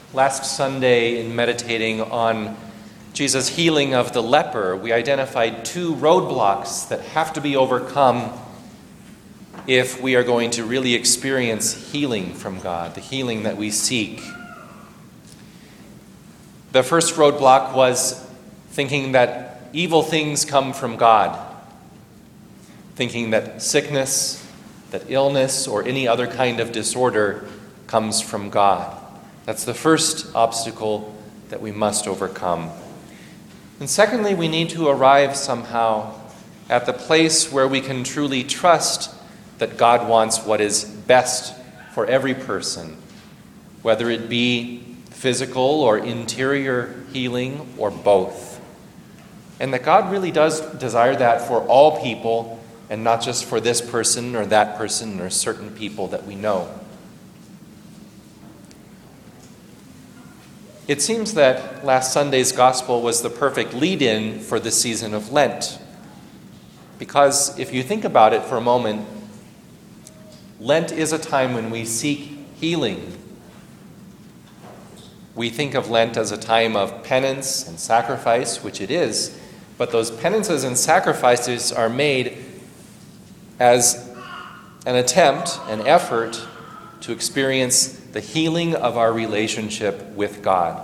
Last Sunday, in meditating on Jesus' healing of the leper, we identified two roadblocks that have to be overcome if we are going to really experience healing from God, the healing that we seek. The first roadblock was thinking that evil things come from God, thinking that sickness, that illness, or any other kind of disorder comes from God. That's the first obstacle that we must overcome. And secondly, we need to arrive somehow at the place where we can truly trust that God wants what is best for every person, whether it be physical or interior healing or both. And that God really does desire that for all people and not just for this person or that person or certain people that we know. It seems that last Sunday's gospel was the perfect lead-in for the season of Lent. Because if you think about it for a moment, Lent is a time when we seek healing. We think of Lent as a time of penance and sacrifice, which it is, but those penances and sacrifices are made as an attempt, an effort to experience the healing of our relationship with God.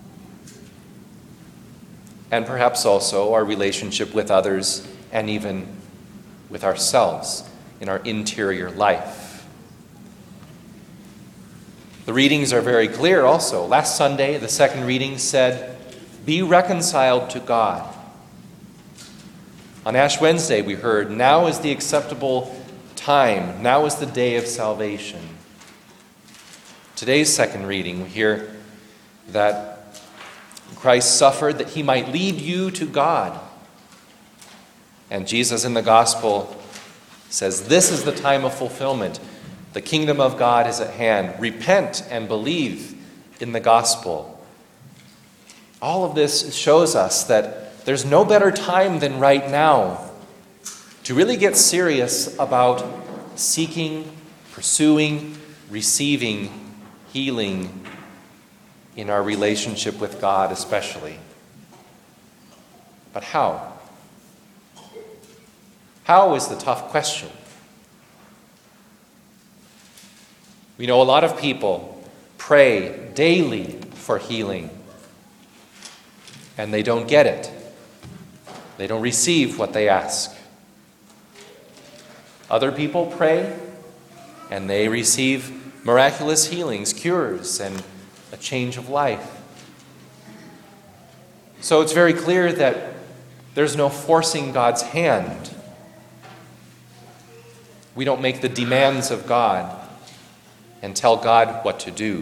And perhaps also our relationship with others and even with ourselves in our interior life. The readings are very clear also. Last Sunday, the second reading said, "Be reconciled to God." On Ash Wednesday, we heard, "Now is the acceptable time. Now is the day of salvation." Today's second reading, we hear that Christ suffered that he might lead you to God. And Jesus in the gospel says, "This is the time of fulfillment. The kingdom of God is at hand. Repent and believe in the gospel." All of this shows us that there's no better time than right now to really get serious about seeking, pursuing, receiving healing in our relationship with God especially. But how? How is the tough question. We know a lot of people pray daily for healing, and they don't get it. They don't receive what they ask. Other people pray, and they receive miraculous healings, cures, and a change of life. So it's very clear that there's no forcing God's hand. We don't make the demands of God and tell God what to do.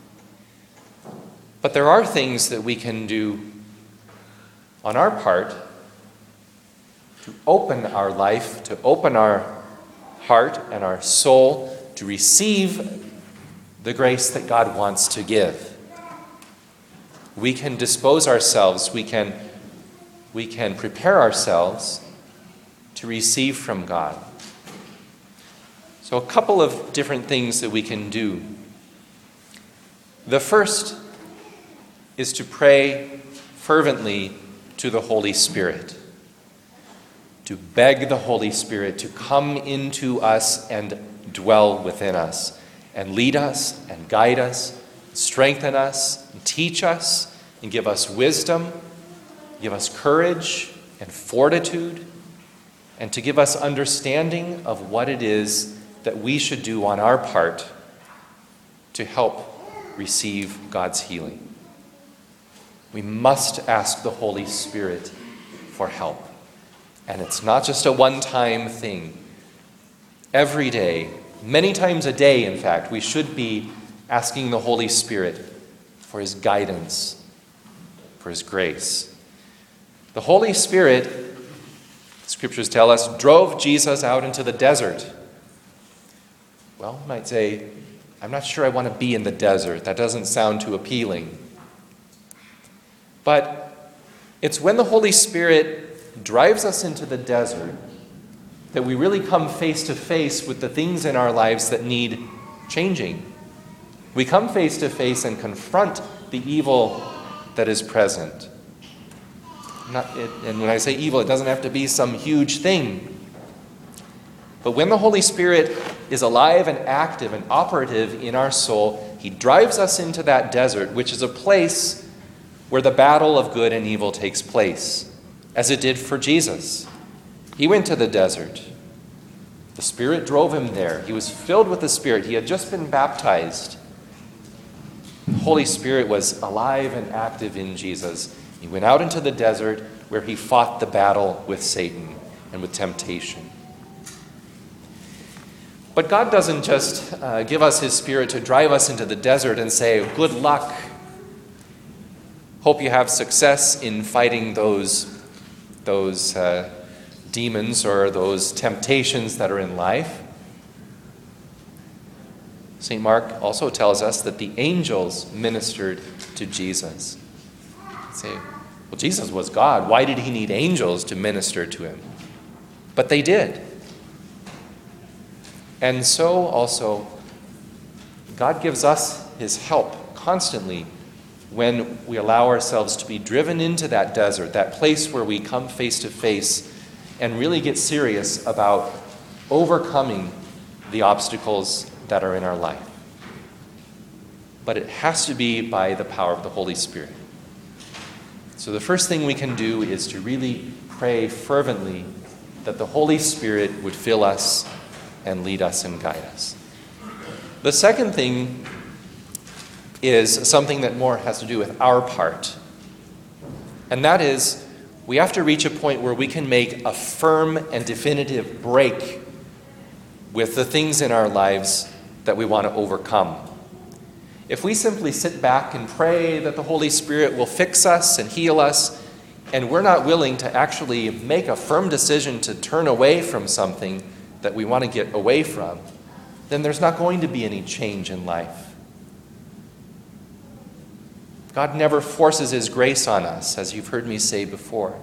But there are things that we can do on our part to open our life, to open our heart and our soul to receive the grace that God wants to give. We can dispose ourselves, we can prepare ourselves to receive from God. So a couple of different things that we can do. The first is to pray fervently to the Holy Spirit, to beg the Holy Spirit to come into us and dwell within us, and lead us, and guide us, strengthen us, and teach us, and give us wisdom, give us courage and fortitude, and to give us understanding of what it is that we should do on our part to help receive God's healing. We must ask the Holy Spirit for help. And it's not just a one-time thing. Every day, many times a day, in fact, we should be asking the Holy Spirit for his guidance, for his grace. The Holy Spirit, scriptures tell us, drove Jesus out into the desert. Well, you might say, I'm not sure I want to be in the desert. That doesn't sound too appealing. But it's when the Holy Spirit drives us into the desert that we really come face to face with the things in our lives that need changing. We come face to face and confront the evil that is present. And when I say evil, it doesn't have to be some huge thing. But when the Holy Spirit is alive and active and operative in our soul, he drives us into that desert, which is a place where the battle of good and evil takes place, as it did for Jesus. He went to the desert. The Spirit drove him there. He was filled with the Spirit. He had just been baptized. The Holy Spirit was alive and active in Jesus. He went out into the desert where he fought the battle with Satan and with temptation. But God doesn't just give us his Spirit to drive us into the desert and say, good luck. Hope you have success in fighting those demons or those temptations that are in life. St. Mark also tells us that the angels ministered to Jesus. Say, well, Jesus was God. Why did he need angels to minister to him? But they did. And so also, God gives us his help constantly when we allow ourselves to be driven into that desert, that place where we come face to face and really get serious about overcoming the obstacles that are in our life. But it has to be by the power of the Holy Spirit. So the first thing we can do is to really pray fervently that the Holy Spirit would fill us and lead us and guide us. The second thing is something that more has to do with our part. And that is, we have to reach a point where we can make a firm and definitive break with the things in our lives that we want to overcome. If we simply sit back and pray that the Holy Spirit will fix us and heal us, and we're not willing to actually make a firm decision to turn away from something that we want to get away from, then there's not going to be any change in life. God never forces his grace on us, as you've heard me say before.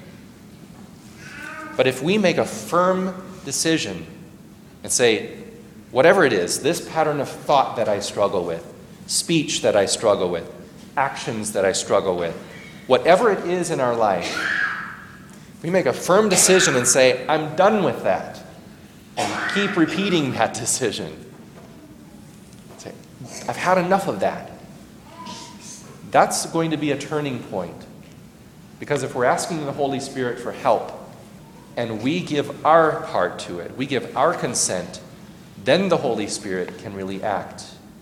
But if we make a firm decision and say, whatever it is, this pattern of thought that I struggle with, speech that I struggle with, actions that I struggle with, whatever it is in our life, we make a firm decision and say, I'm done with that, and keep repeating that decision. Say, I've had enough of that. That's going to be a turning point. Because if we're asking the Holy Spirit for help, and we give our part to it, we give our consent, then the Holy Spirit can really act.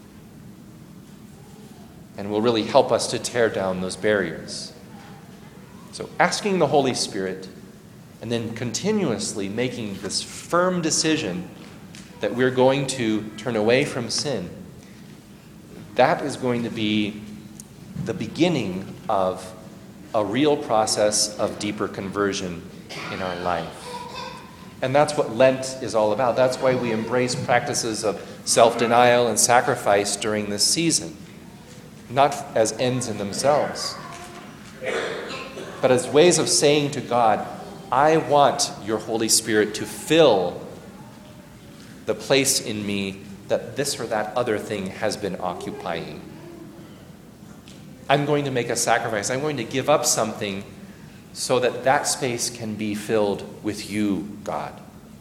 And will really help us to tear down those barriers. So asking the Holy Spirit, and then continuously making this firm decision that we're going to turn away from sin, that is going to be the beginning of a real process of deeper conversion in our life. And that's what Lent is all about. That's why we embrace practices of self-denial and sacrifice during this season. Not as ends in themselves, but as ways of saying to God, I want your Holy Spirit to fill the place in me that this or that other thing has been occupying. I'm going to make a sacrifice. I'm going to give up something so that that space can be filled with you, God.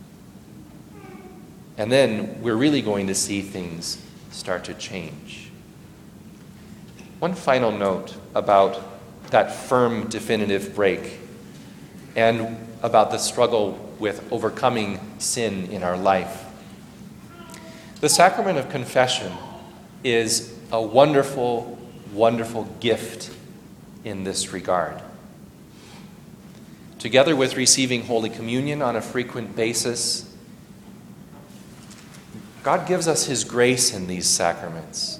And then we're really going to see things start to change. One final note about that firm, definitive break and about the struggle with overcoming sin in our life. The sacrament of confession is a wonderful, wonderful gift in this regard. Together with receiving Holy Communion on a frequent basis, God gives us his grace in these sacraments.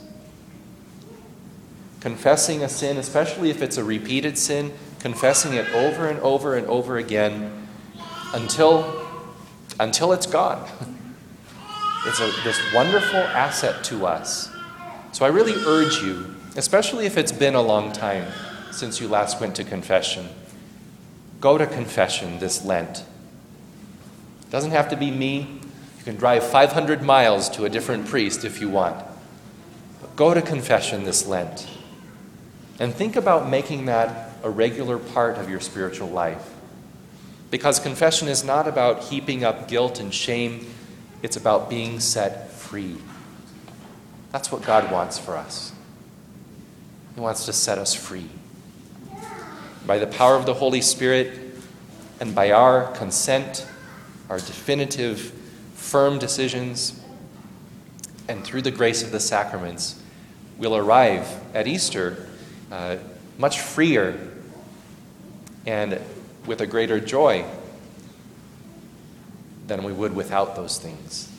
Confessing a sin, especially if it's a repeated sin, confessing it over and over and over again until it's gone. It's this wonderful asset to us. So I really urge you, especially if it's been a long time since you last went to confession, go to confession this Lent. It doesn't have to be me. You can drive 500 miles to a different priest if you want. But go to confession this Lent and think about making that a regular part of your spiritual life. Because confession is not about heaping up guilt and shame, it's about being set free. That's what God wants for us. He wants to set us free. By the power of the Holy Spirit and by our consent, our definitive, firm decisions, and through the grace of the sacraments, we'll arrive at Easter much freer and with a greater joy than we would without those things.